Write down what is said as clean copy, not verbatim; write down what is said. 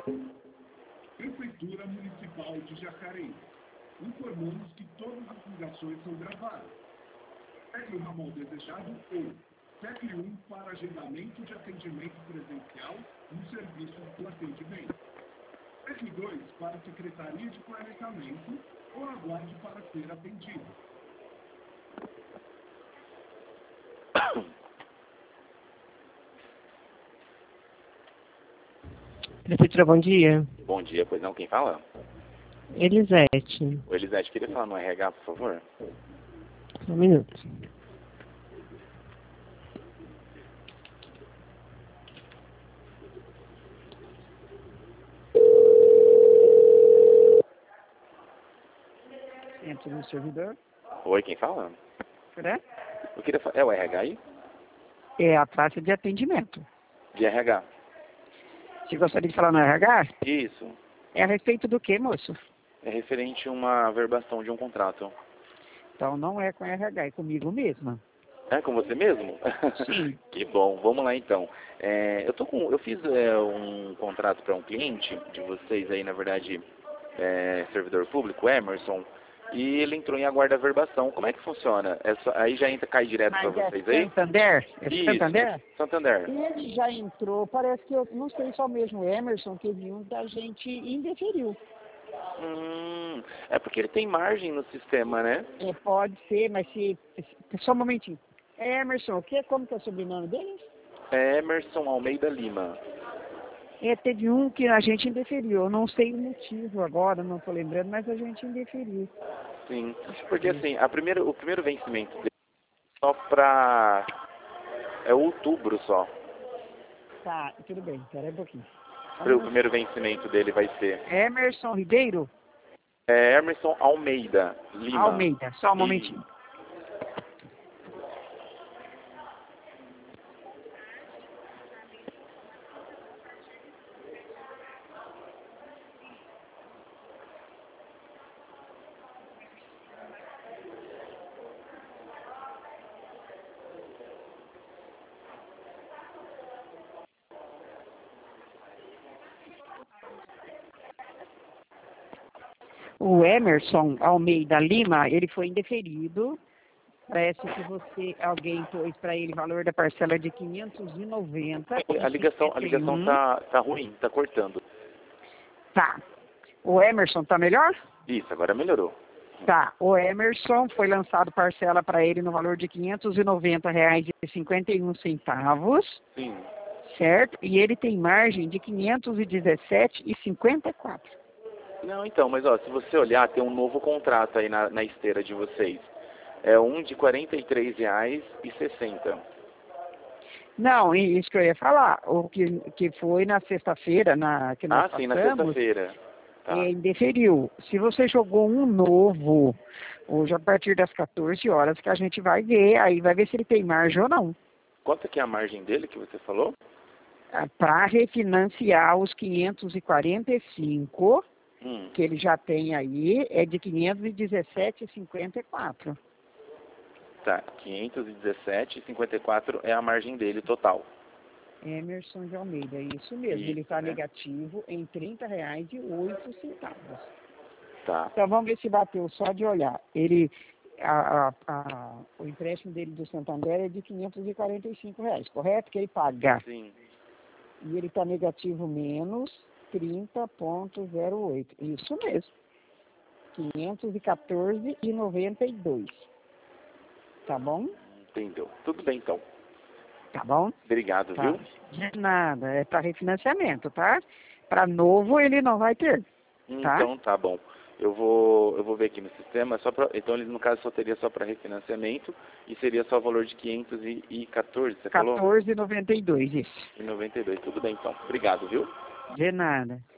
Prefeitura Municipal de Jacareí. Informamos que todas as ligações são gravadas. Pegue o ramal desejado ou pegue um para agendamento de atendimento presencial no serviço do atendimento. Pegue 2 para a Secretaria de Planejamento ou aguarde para ser atendido. Prefeitura, bom dia. Bom dia, pois não, quem fala? Elisete. O Elisete, queria falar no RH, por favor? Só um minuto. Entra no servidor. Oi, quem fala? Né? Eu queria falar... É o RH aí? É a praça de atendimento. De RH. Você gostaria de falar no RH? Isso. É a respeito do que, moço? É referente a uma averbação de um contrato. Então não é com RH, é comigo mesma. É com você mesmo? Sim. Que bom, vamos lá então. Eu fiz um contrato para um cliente de vocês aí, na verdade, servidor público, Emerson, e ele entrou em aguardo averbação. Como é que funciona? Aí já cai direto para vocês aí? Santander? Isso, Santander? Santander. Ele já entrou, parece que eu não sei só mesmo o Emerson, que viu da gente indeferiu. É porque ele tem margem no sistema, né? Pode ser, mas só um momentinho. Emerson, como que é o sobrenome dele? É Emerson Almeida Lima. Teve um que a gente indeferiu. Eu não sei o motivo agora, não estou lembrando, mas a gente indeferiu. Sim, porque assim, o primeiro vencimento dele é só para... É outubro só. Tá, tudo bem, espera aí um pouquinho. O primeiro vencimento dele vai ser... Emerson Ribeiro? Emerson Almeida Lima. Almeida, só um momentinho. O Emerson Almeida Lima, ele foi indeferido. Parece que alguém pôs para ele o valor da parcela de 590. A ligação tá ruim, tá cortando. Tá. O Emerson tá melhor? Isso, agora melhorou. Tá. O Emerson foi lançado parcela para ele no valor de R$ 590,51. Sim. Certo? E ele tem margem de 517,54. Não, então, mas ó, se você olhar, tem um novo contrato aí na esteira de vocês. É um de R$ 43,60. Não, isso que eu ia falar. O que foi na sexta-feira, que nós sim, passamos, na sexta-feira. Tá. Indeferiu. Se você jogou um novo, hoje a partir das 14 horas que a gente vai ver, aí vai ver se ele tem margem ou não. Quanto que é a margem dele que você falou? Para refinanciar os 545, que ele já tem aí, é de 517,54. Tá, 517,54 é a margem dele total. Emerson de Almeida, isso mesmo. Ele está negativo em R$ 30,08. Tá. Então vamos ver se bateu só de olhar. O empréstimo dele do Santander é de R$ 545, correto? Que ele paga. Sim. E ele está negativo menos 30,08. Isso mesmo. 514,92. Tá bom? Entendeu. Tudo bem, então. Tá bom? Obrigado, viu? De nada. É para refinanciamento, tá? Para novo ele não vai ter. Tá? Então, tá bom. Eu vou ver aqui no sistema. Então, ele, no caso, só teria só para refinanciamento e seria só o valor de 514, você falou? 14,92, isso. E 92. Tudo bem, então. Obrigado, viu? De nada.